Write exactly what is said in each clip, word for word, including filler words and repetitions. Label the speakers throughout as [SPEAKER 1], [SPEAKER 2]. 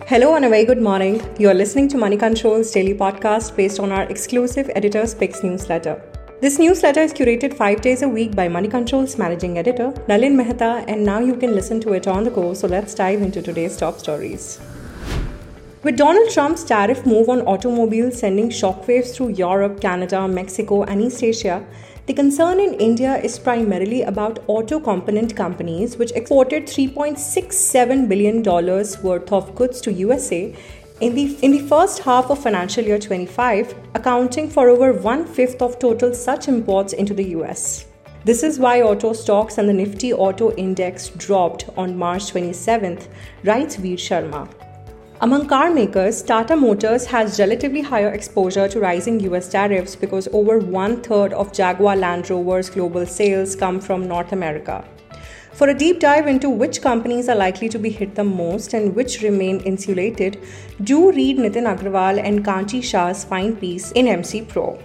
[SPEAKER 1] Hello and a very good morning. You are listening to Money Control's daily podcast based on our exclusive Editor's Picks newsletter. This newsletter is curated five days a week by Money Control's managing editor, Nalin Mehta, and now you can listen to it on the go. So let's dive into today's top stories. With Donald Trump's tariff move on automobiles sending shockwaves through Europe, Canada, Mexico, and East Asia, the concern in India is primarily about auto component companies which exported three point six seven billion dollars worth of goods to U S A in the, in the first half of financial year twenty-five, accounting for over one-fifth of total such imports into the U S. This is why auto stocks and the Nifty Auto Index dropped on March twenty-seventh, writes Veer Sharma. Among car makers, Tata Motors has relatively higher exposure to rising U S tariffs because over one-third of Jaguar Land Rover's global sales come from North America. For a deep dive into which companies are likely to be hit the most and which remain insulated, do read Nitin Agrawal and Kanchi Shah's fine piece in M C Pro.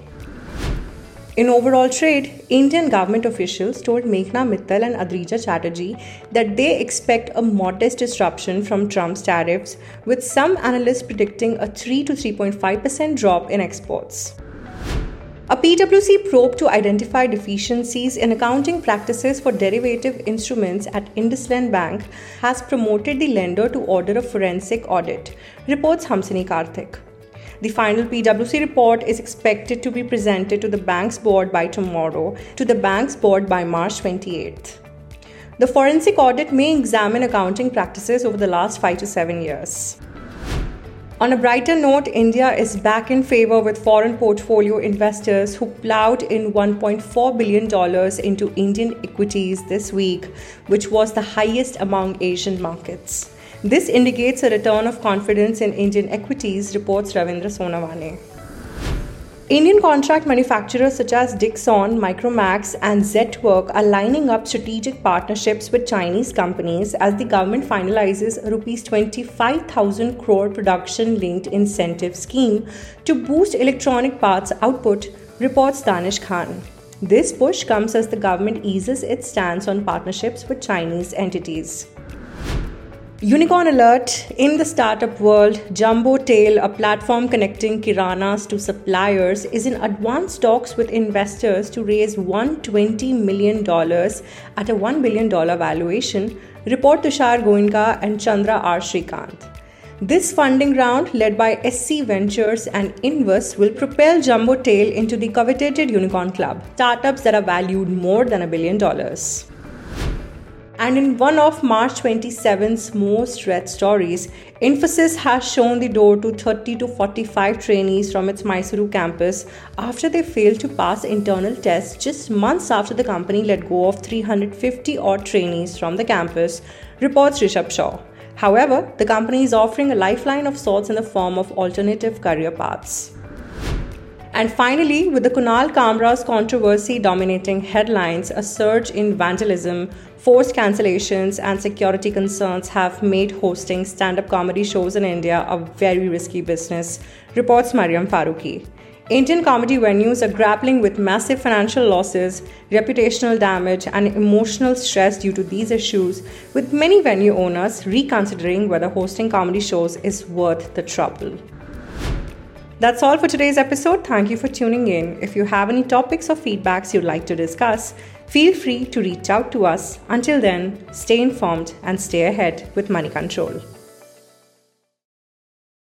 [SPEAKER 1] In overall trade, Indian government officials told Meghna Mittal and Adrija Chatterjee that they expect a modest disruption from Trump's tariffs, with some analysts predicting a three to three point five percent drop in exports. A P W C probe to identify deficiencies in accounting practices for derivative instruments at IndusLand Bank has promoted the lender to order a forensic audit, reports Hamsini Karthik. The final P W C report is expected to be presented to the bank's board by tomorrow, to the bank's board by March twenty-eighth. The forensic audit may examine accounting practices over the last five to seven years. On a brighter note, India is back in favor with foreign portfolio investors who plowed in one point four billion dollars into Indian equities this week, which was the highest among Asian markets. This indicates a return of confidence in Indian equities, reports Ravindra Sonavane. Indian contract manufacturers such as Dixon, Micromax, and Zetwerk are lining up strategic partnerships with Chinese companies as the government finalizes a rupees twenty-five thousand crore production-linked incentive scheme to boost electronic parts output, reports Danish Khan. This push comes as the government eases its stance on partnerships with Chinese entities. Unicorn alert! In the startup world, Jumbotail, a platform connecting kiranas to suppliers, is in advanced talks with investors to raise one hundred twenty million dollars at a one billion dollars valuation, report Tushar Goenka and Chandra R. Srikanth. This funding round, led by S C Ventures and Invus, will propel Jumbotail into the coveted Unicorn Club, startups that are valued more than a billion dollars. And in one of March twenty-seventh's most read stories, Infosys has shown the door to thirty to forty-five trainees from its Mysuru campus after they failed to pass internal tests just months after the company let go of three hundred fifty odd trainees from the campus, reports Rishabh Shaw. However, the company is offering a lifeline of sorts in the form of alternative career paths. And finally, with the Kunal Kamra's controversy dominating headlines, a surge in vandalism, forced cancellations, and security concerns have made hosting stand-up comedy shows in India a very risky business, reports Mariam Faruqi. Indian comedy venues are grappling with massive financial losses, reputational damage, and emotional stress due to these issues, with many venue owners reconsidering whether hosting comedy shows is worth the trouble. That's all for today's episode. Thank you for tuning in. If you have any topics or feedbacks you'd like to discuss, feel free to reach out to us. Until then, stay informed and stay ahead with Money Control.